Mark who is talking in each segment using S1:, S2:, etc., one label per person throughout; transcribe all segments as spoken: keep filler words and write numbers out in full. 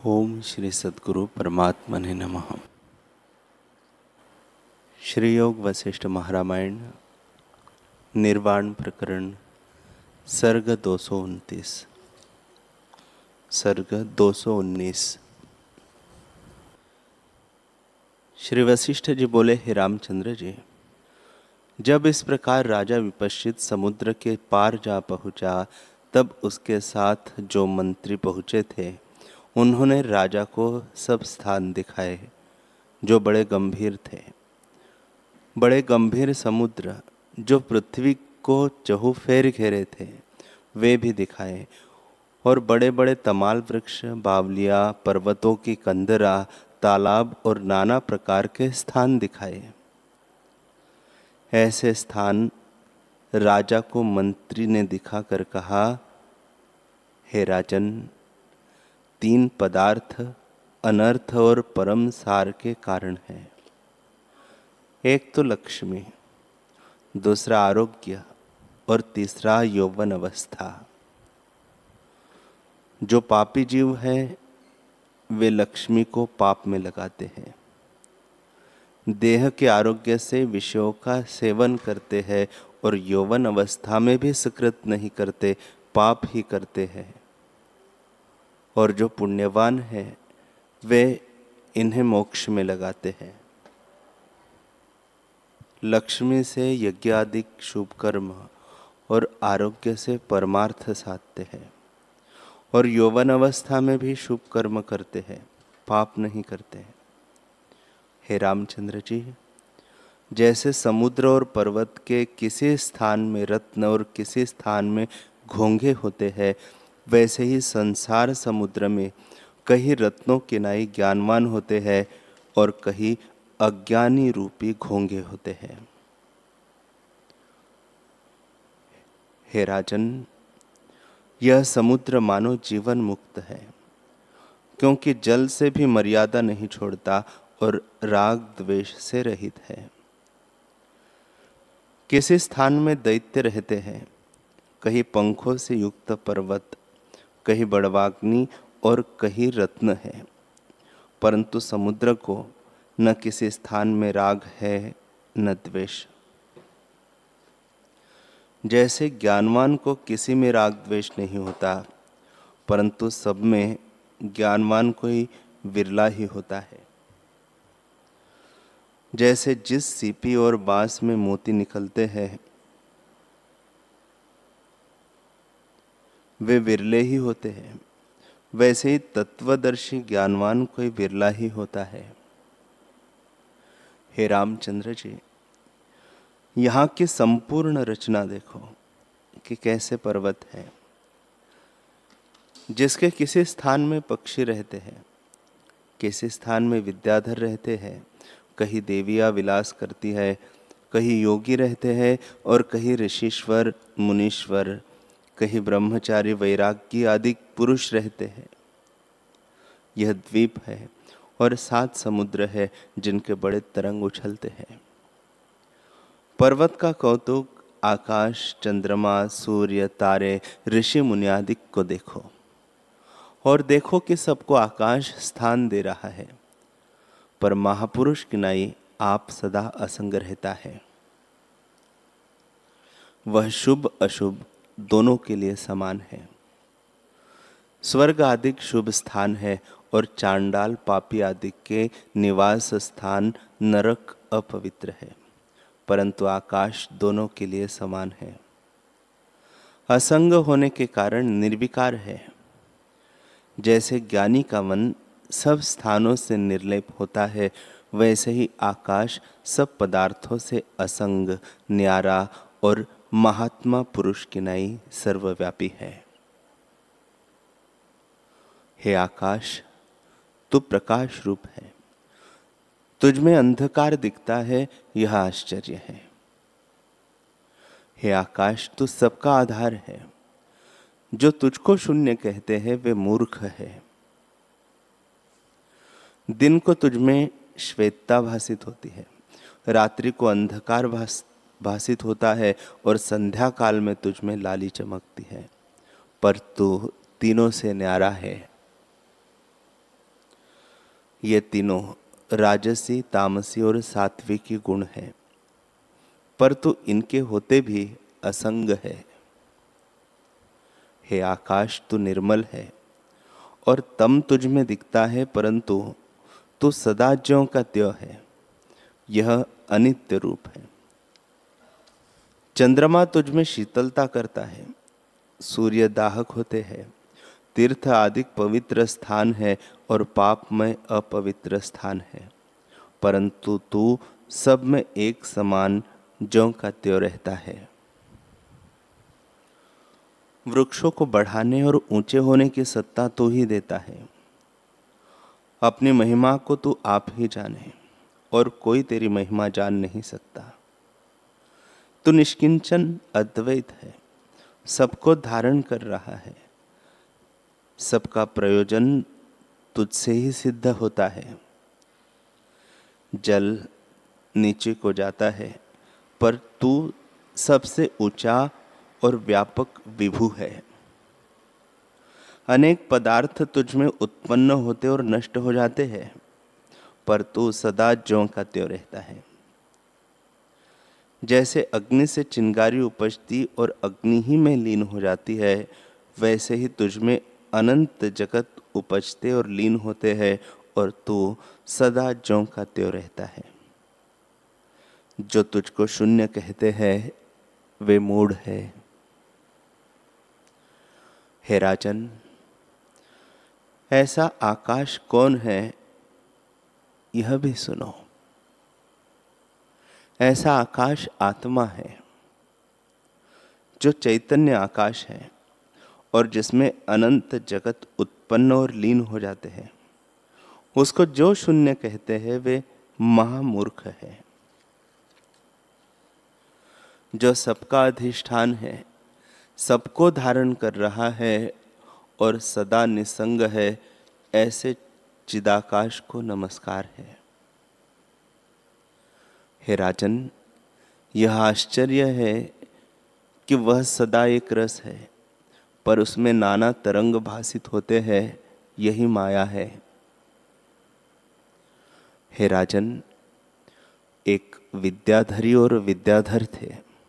S1: ओम श्री सद्गुरु परमात्मने नमः। श्री योग वशिष्ठ महारामायण निर्वाण प्रकरण सर्ग दो सौ उनतीस। सर्ग दो सौ उन्नीस। श्री वशिष्ठ जी बोले, हे रामचंद्र जी, जब इस प्रकार राजा विपश्चित समुद्र के पार जा पहुंचा, तब उसके साथ जो मंत्री पहुंचे थे उन्होंने राजा को सब स्थान दिखाए जो बड़े गंभीर थे। बड़े गंभीर समुद्र जो पृथ्वी को चहुफेर घेरे थे वे भी दिखाए, और बड़े बड़े तमाल वृक्ष, बावलिया, पर्वतों की कंदरा, तालाब और नाना प्रकार के स्थान दिखाए। ऐसे स्थान राजा को मंत्री ने दिखाकर कहा, हे राजन, तीन पदार्थ अनर्थ और परम सार के कारण है। एक तो लक्ष्मी, दूसरा आरोग्य और तीसरा यौवन अवस्था। जो पापी जीव है वे लक्ष्मी को पाप में लगाते हैं, देह के आरोग्य से विषयों का सेवन करते हैं और यौवन अवस्था में भी सुकृत नहीं करते, पाप ही करते हैं। और जो पुण्यवान है वे इन्हें मोक्ष में लगाते हैं। लक्ष्मी से यज्ञादिक शुभ कर्म और आरोग्य से परमार्थ साधते हैं, और यौवन अवस्था में भी शुभ कर्म करते हैं, पाप नहीं करते हैं। हे रामचंद्र जी, जैसे समुद्र और पर्वत के किसी स्थान में रत्न और किसी स्थान में घोंघे होते हैं, वैसे ही संसार समुद्र में कहीं रत्नों के नाई ज्ञानवान होते हैं और कहीं अज्ञानी रूपी घोंघे होते हैं। हे राजन, यह समुद्र मानो जीवन मुक्त है, क्योंकि जल से भी मर्यादा नहीं छोड़ता और राग द्वेष से रहित है। किसी स्थान में दैत्य रहते हैं, कहीं पंखों से युक्त पर्वत, कहीं बड़वाग्नि और कहीं रत्न है, परंतु समुद्र को न किसी स्थान में राग है न द्वेष। जैसे ज्ञानवान को किसी में राग द्वेष नहीं होता, परंतु सब में ज्ञानवान कोई विरला ही होता है। जैसे जिस सीपी और बांस में मोती निकलते हैं वे विरले ही होते हैं, वैसे ही तत्वदर्शी ज्ञानवान कोई विरला ही होता है। हे रामचंद्र जी, यहाँ की संपूर्ण रचना देखो कि कैसे पर्वत है, जिसके किसी स्थान में पक्षी रहते हैं, किसी स्थान में विद्याधर रहते हैं, कहीं देवियाँ विलास करती है, कहीं योगी रहते हैं और कहीं ऋषिश्वर मुनीश्वर, कहीं ब्रह्मचारी वैरागी आदि पुरुष रहते हैं। यह द्वीप है और सात समुद्र है जिनके बड़े तरंग उछलते हैं। पर्वत का कौतुक आकाश, चंद्रमा, सूर्य, तारे, ऋषि मुनि आदि को देखो, और देखो कि सबको आकाश स्थान दे रहा है, पर महापुरुष की नाई आप सदा असंग रहता है। वह शुभ अशुभ दोनों के लिए समान है। स्वर्ग आदि शुभ स्थान है और चांडाल पापी आदि के निवास स्थान नरक अपवित्र है, परंतु आकाश दोनों के लिए समान है। असंग होने के कारण निर्विकार है। जैसे ज्ञानी का मन सब स्थानों से निर्लेप होता है, वैसे ही आकाश सब पदार्थों से असंग, न्यारा और महात्मा पुरुष की नाई सर्वव्यापी है। हे आकाश, तू प्रकाश रूप है, तुझ में अंधकार दिखता है, यह आश्चर्य है। हे आकाश, तू सबका आधार है, जो तुझको शून्य कहते हैं वे मूर्ख है। दिन को तुझ में श्वेतता भासित होती है, रात्रि को अंधकार भास भासित होता है और संध्या काल में तुझ में लाली चमकती है, पर तू तीनों से न्यारा है। ये तीनों राजसी, तामसी और सात्विकी गुण हैं, पर तू इनके होते भी असंग है। हे आकाश, तू निर्मल है और तम तुझ में दिखता है, परंतु तू सदा ज्यों का त्यों है। यह अनित्य रूप है। चंद्रमा तुझ में शीतलता करता है, सूर्य दाहक होते हैं, तीर्थ आदि पवित्र स्थान है और पापमय अपवित्र स्थान है, परंतु तू सब में एक समान ज्यों का त्यों रहता है। वृक्षों को बढ़ाने और ऊंचे होने की सत्ता तू ही देता है। अपनी महिमा को तू आप ही जाने और कोई तेरी महिमा जान नहीं सकता। तू निष्किंचन अद्वैत है, सबको धारण कर रहा है, सबका प्रयोजन तुझसे ही सिद्ध होता है। जल नीचे को जाता है, पर तू सबसे ऊंचा और व्यापक विभु है। अनेक पदार्थ तुझ में उत्पन्न होते और नष्ट हो जाते हैं, पर तू सदा ज्यों का त्यों रहता है। जैसे अग्नि से चिंगारी उपजती और अग्नि ही में लीन हो जाती है, वैसे ही तुझ में अनंत जगत उपजते और लीन होते हैं और तू सदा ज्यों का त्यों रहता है। जो तुझको शून्य कहते हैं वे मूढ़ है। हे राजन, ऐसा आकाश कौन है यह भी सुनो। ऐसा आकाश आत्मा है, जो चैतन्य आकाश है और जिसमें अनंत जगत उत्पन्न और लीन हो जाते हैं। उसको जो शून्य कहते हैं वे महामूर्ख है। जो सबका अधिष्ठान है, सबको धारण कर रहा है और सदा निसंग है, ऐसे चिदाकाश को नमस्कार है। हे राजन, यह आश्चर्य है कि वह सदा एक रस है, पर उसमें नाना तरंग भासित होते हैं, यही माया है। हे राजन, एक विद्याधरी और विद्याधर थे।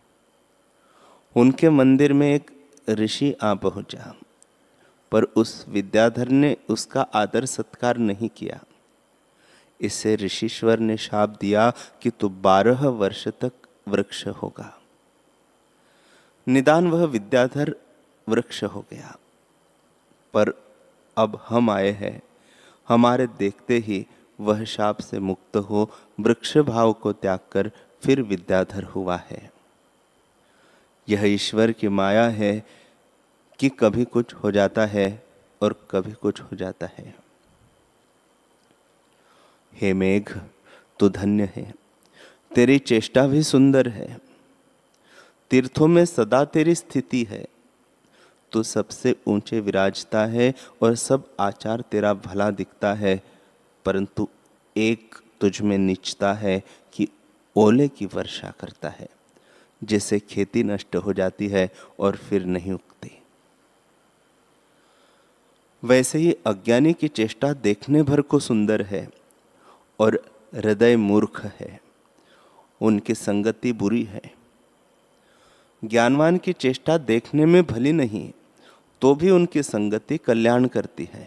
S1: उनके मंदिर में एक ऋषि आ पहुंचा, पर उस विद्याधर ने उसका आदर सत्कार नहीं किया। इससे ऋषीश्वर ने शाप दिया कि तू बारह वर्ष तक वृक्ष होगा। निदान वह विद्याधर वृक्ष हो गया, पर अब हम आए हैं, हमारे देखते ही वह शाप से मुक्त हो वृक्ष भाव को त्याग कर फिर विद्याधर हुआ है। यह ईश्वर की माया है कि कभी कुछ हो जाता है और कभी कुछ हो जाता है। हे मेघ, तू धन्य है, तेरी चेष्टा भी सुंदर है। तीर्थों में सदा तेरी स्थिति है। तू सबसे ऊंचे विराजता है और सब आचार तेरा भला दिखता है, परंतु एक तुझ में नीचता है कि ओले की वर्षा करता है, जिससे खेती नष्ट हो जाती है और फिर नहीं उगती। वैसे ही अज्ञानी की चेष्टा देखने भर को सुंदर है और हृदय मूर्ख है, उनकी संगति बुरी है। ज्ञानवान की चेष्टा देखने में भली नहीं, तो भी उनकी संगति कल्याण करती है।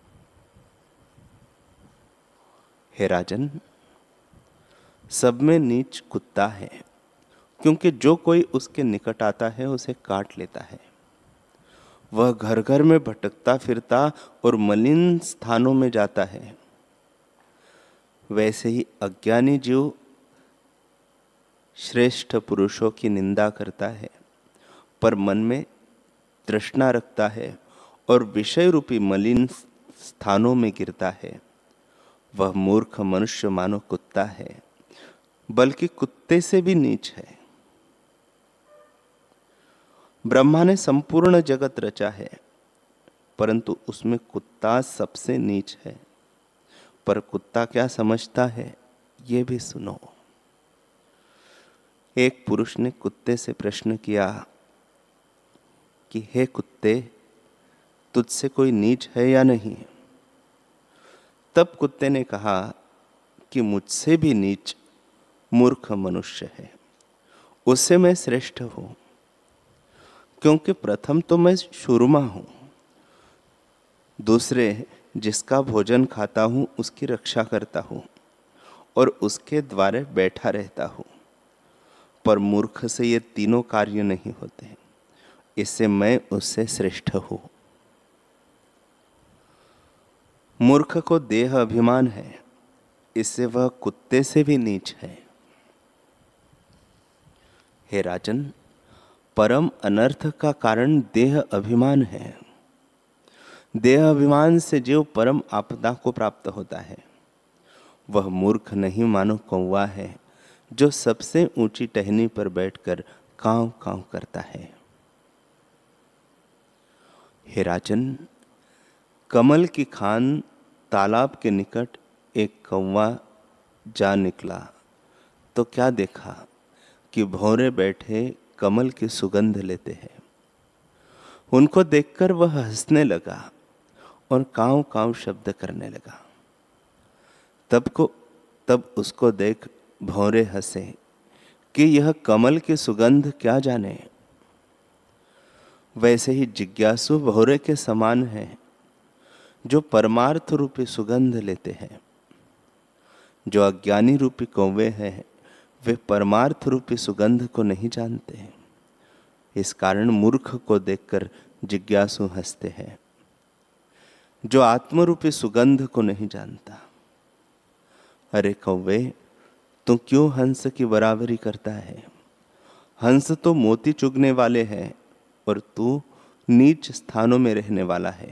S1: हे राजन, सब में नीच कुत्ता है, क्योंकि जो कोई उसके निकट आता है उसे काट लेता है। वह घर घर में भटकता फिरता और मलिन स्थानों में जाता है। वैसे ही अज्ञानी जीव श्रेष्ठ पुरुषों की निंदा करता है, पर मन में तृष्णा रखता है और विषय रूपी मलिन स्थानों में गिरता है। वह मूर्ख मनुष्य मानो कुत्ता है, बल्कि कुत्ते से भी नीच है। ब्रह्मा ने संपूर्ण जगत रचा है, परंतु उसमें कुत्ता सबसे नीच है। पर कुत्ता क्या समझता है, ये भी सुनो। एक पुरुष ने कुत्ते से प्रश्न किया कि हे कुत्ते, तुझसे कोई नीच है या नहीं? तब कुत्ते ने कहा कि मुझसे भी नीच मूर्ख मनुष्य है, उससे मैं श्रेष्ठ हूं, क्योंकि प्रथम तो मैं शूरमा हूं, दूसरे जिसका भोजन खाता हूं उसकी रक्षा करता हूं और उसके द्वारे बैठा रहता हूं, पर मूर्ख से ये तीनों कार्य नहीं होते, इससे मैं उससे श्रेष्ठ हूं। मूर्ख को देह अभिमान है, इससे वह कुत्ते से भी नीच है। हे राजन, परम अनर्थ का कारण देह अभिमान है। देह अभिमान से जो परम आपदा को प्राप्त होता है, वह मूर्ख नहीं मानो कौवा है, जो सबसे ऊंची टहनी पर बैठकर कांव कांव करता है। हे राजन, कमल की खान तालाब के निकट एक कौवा जा निकला तो क्या देखा कि भौरे बैठे कमल की सुगंध लेते हैं। उनको देखकर वह हंसने लगा और कांव कांव शब्द करने लगा। तब को तब उसको देख भौरे हंसे कि यह कमल की सुगंध क्या जाने। वैसे ही जिज्ञासु भौरे के समान है, जो परमार्थ रूपी सुगंध लेते हैं। जो अज्ञानी रूपी कौवे हैं, वे परमार्थ रूपी सुगंध को नहीं जानते। इस कारण मूर्ख को देखकर जिज्ञासु हंसते हैं, जो आत्मरूपी सुगंध को नहीं जानता। अरे कौवे, तू क्यों हंस की बराबरी करता है? हंस तो मोती चुगने वाले हैं और तू नीच स्थानों में रहने वाला है।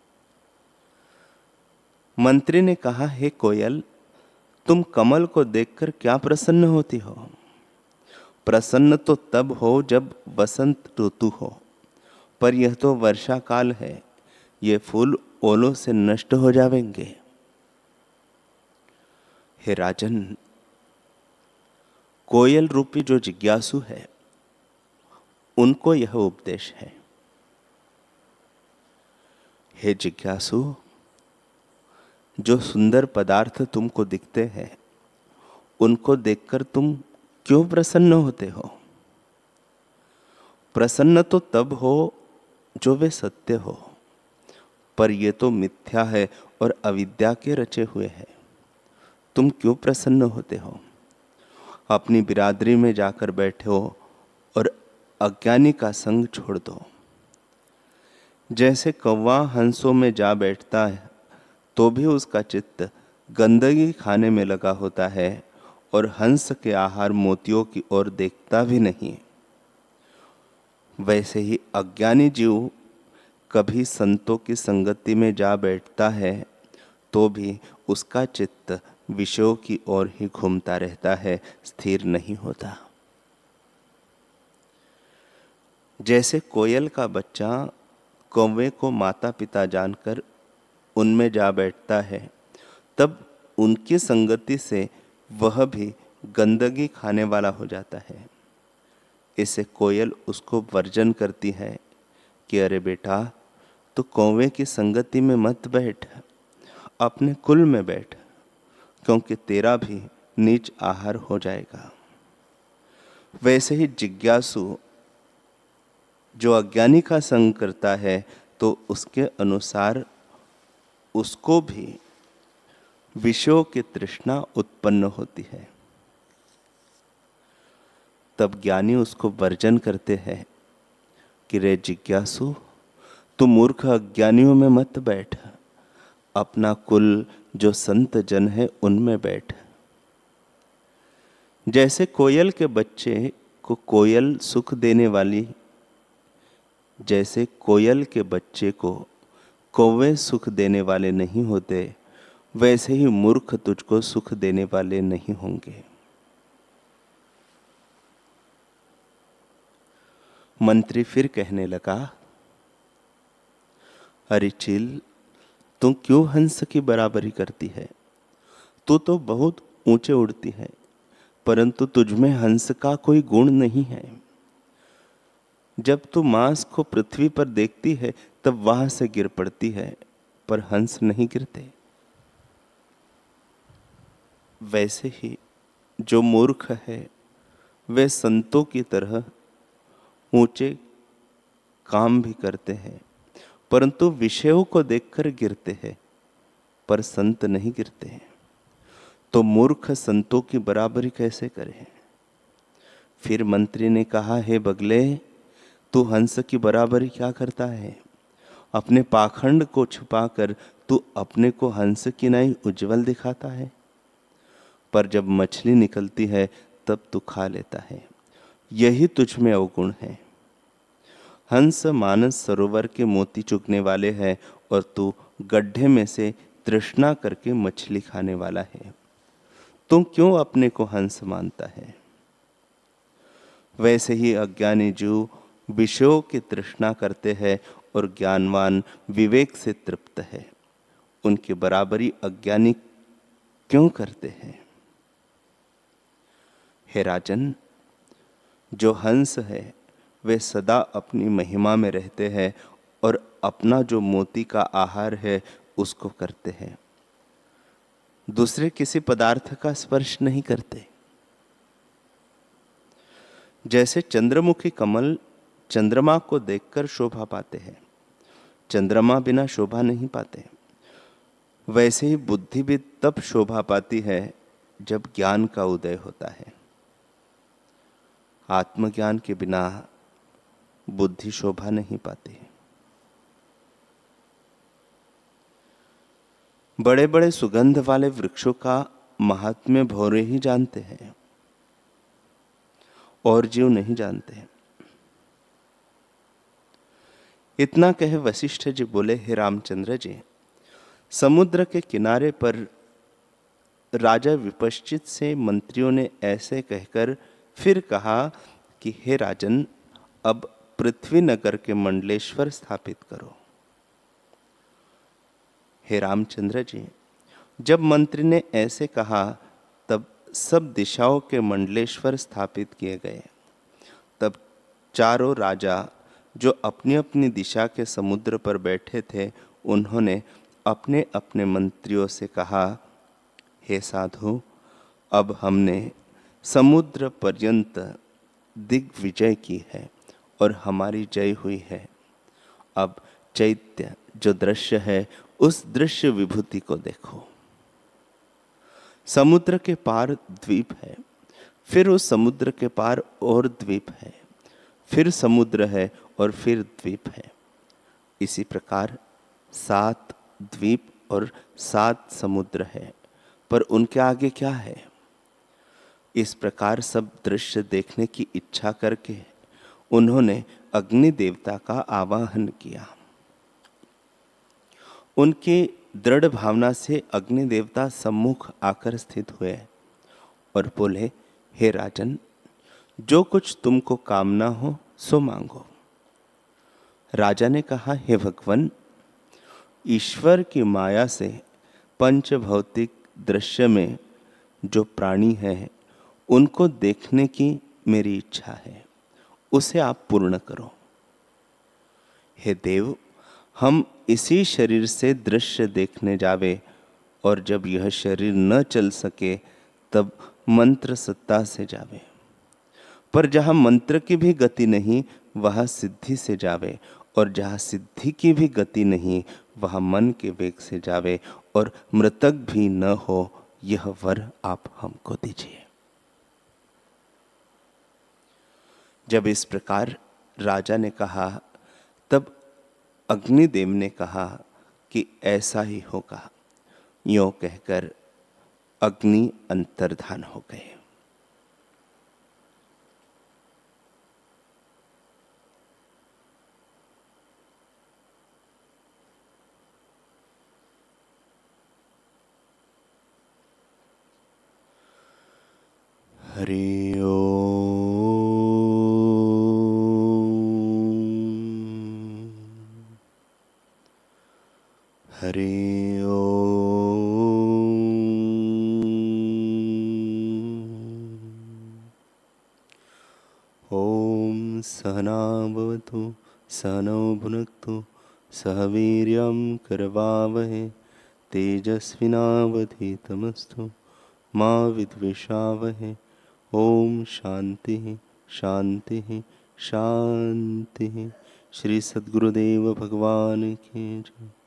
S1: मंत्री ने कहा, हे कोयल, तुम कमल को देखकर क्या प्रसन्न होती हो? प्रसन्न तो तब हो जब वसंत ऋतु हो, पर यह तो वर्षा काल है, ये फूल ओलों से नष्ट हो जाएंगे। हे राजन, कोयल रूपी जो जिज्ञासु है, उनको यह उपदेश है। हे जिज्ञासु, जो सुंदर पदार्थ तुमको दिखते हैं, उनको देखकर तुम क्यों प्रसन्न होते हो? प्रसन्न तो तब हो जो वे सत्य हो, पर ये तो मिथ्या है और अविद्या के रचे हुए हैं। तुम क्यों प्रसन्न होते हो? अपनी बिरादरी में जाकर बैठे हो और अज्ञानी का संग छोड़ दो। जैसे कौवा हंसों में जा बैठता है तो भी उसका चित्त गंदगी खाने में लगा होता है और हंस के आहार मोतियों की ओर देखता भी नहीं। वैसे ही अज्ञानी जीव कभी संतों की संगति में जा बैठता है तो भी उसका चित्त विषयों की ओर ही घूमता रहता है, स्थिर नहीं होता। जैसे कोयल का बच्चा कौवे को माता पिता जानकर उनमें जा बैठता है, तब उनकी संगति से वह भी गंदगी खाने वाला हो जाता है। इसे कोयल उसको वर्जन करती है कि अरे बेटा, तू कौवे की संगति में मत बैठ, अपने कुल में बैठ, क्योंकि तेरा भी नीच आहार हो जाएगा। वैसे ही जिज्ञासु जो अज्ञानी का संग करता है, तो उसके अनुसार उसको भी विषयों की तृष्णा उत्पन्न होती है। तब ज्ञानी उसको वर्जन करते हैं कि रे जिज्ञासु, तू मूर्ख अज्ञानियों में मत बैठ, अपना कुल जो संत जन है उनमें बैठ। जैसे कोयल के बच्चे को कोयल सुख देने वाली जैसे कोयल के बच्चे को कौवे सुख देने वाले नहीं होते, वैसे ही मूर्ख तुझको सुख देने वाले नहीं होंगे। मंत्री फिर कहने लगा, अरे चील, तू क्यों हंस की बराबरी करती है? तू तो बहुत ऊंचे उड़ती है, परंतु तुझमें हंस का कोई गुण नहीं है। जब तू मांस को पृथ्वी पर देखती है, तब वहां से गिर पड़ती है, पर हंस नहीं गिरते। वैसे ही जो मूर्ख है वे संतों की तरह ऊंचे काम भी करते हैं, परंतु विषयों को देखकर गिरते हैं, पर संत नहीं गिरते हैं। तो मूर्ख संतों की बराबरी कैसे करें? फिर मंत्री ने कहा, हे बगले, तू हंस की बराबरी क्या करता है? अपने पाखंड को छुपाकर तू अपने को हंस की नाई उज्जवल दिखाता है, पर जब मछली निकलती है तब तू खा लेता है। यही तुझ में अवगुण है। हंस मानस सरोवर के मोती चुगने वाले हैं और तू गड्ढे में से तृष्णा करके मछली खाने वाला है। तू क्यों अपने को हंस मानता है? वैसे ही अज्ञानी जीव विषयों की तृष्णा करते हैं और ज्ञानवान विवेक से तृप्त है। उनकी बराबरी अज्ञानी क्यों करते हैं? हे राजन, जो हंस है वे सदा अपनी महिमा में रहते हैं और अपना जो मोती का आहार है उसको करते हैं, दूसरे किसी पदार्थ का स्पर्श नहीं करते। जैसे चंद्रमुखी कमल चंद्रमा को देखकर शोभा पाते हैं, चंद्रमा बिना शोभा नहीं पाते, वैसे ही बुद्धि भी तब शोभा पाती है जब ज्ञान का उदय होता है। आत्मज्ञान के बिना बुद्धि शोभा नहीं पाती। बड़े बड़े सुगंध वाले वृक्षों का महात्म्य भौरे ही जानते हैं और जीव नहीं जानते। इतना कहे वशिष्ठ जी बोले, हे रामचंद्र जी, समुद्र के किनारे पर राजा विपश्चित से मंत्रियों ने ऐसे कहकर फिर कहा कि हे राजन, अब पृथ्वी नगर के मंडलेश्वर स्थापित करो। हे रामचंद्र जी, जब मंत्री ने ऐसे कहा तब सब दिशाओं के मंडलेश्वर स्थापित किए गए। तब चारों राजा जो अपनी अपनी दिशा के समुद्र पर बैठे थे, उन्होंने अपने अपने मंत्रियों से कहा, हे साधु, अब हमने समुद्र पर्यंत दिग्विजय की है और हमारी जय हुई है। अब चैत्य जो दृश्य है उस दृश्य विभूति को देखो। समुद्र के पार द्वीप है, फिर उस समुद्र के पार और द्वीप है, फिर समुद्र है और फिर द्वीप है। इसी प्रकार सात द्वीप और सात समुद्र है, पर उनके आगे क्या है? इस प्रकार सब दृश्य देखने की इच्छा करके उन्होंने अग्नि देवता का आवाहन किया। उनकी दृढ़ भावना से अग्नि देवता सम्मुख आकर स्थित हुए और बोले, हे राजन, जो कुछ तुमको कामना हो सो मांगो। राजा ने कहा, हे भगवान, ईश्वर की माया से पंच भौतिक दृश्य में जो प्राणी है उनको देखने की मेरी इच्छा है, उसे आप पूर्ण करो। हे देव, हम इसी शरीर से दृश्य देखने जावे और जब यह शरीर न चल सके तब मंत्र सत्ता से जावे, पर जहाँ मंत्र की भी गति नहीं वहाँ सिद्धि से जावे, और जहाँ सिद्धि की भी गति नहीं वहाँ मन के वेग से जावे, और मृतक भी न हो, यह वर आप हमको दीजिए। जब इस प्रकार राजा ने कहा तब अग्निदेव ने कहा कि ऐसा ही होगा। यों कहकर अग्नि अंतर्धान हो गए। हरि ओम। हरि ओम। ओम सहना भवतु सहनौ भुनक्तु सह वीर्यं करवावहै तेजस्विनावधीतमस्तु माँ विद्विषावहे। ओम शांति शांति शांति। श्री सद्गुरुदेव भगवान की जय।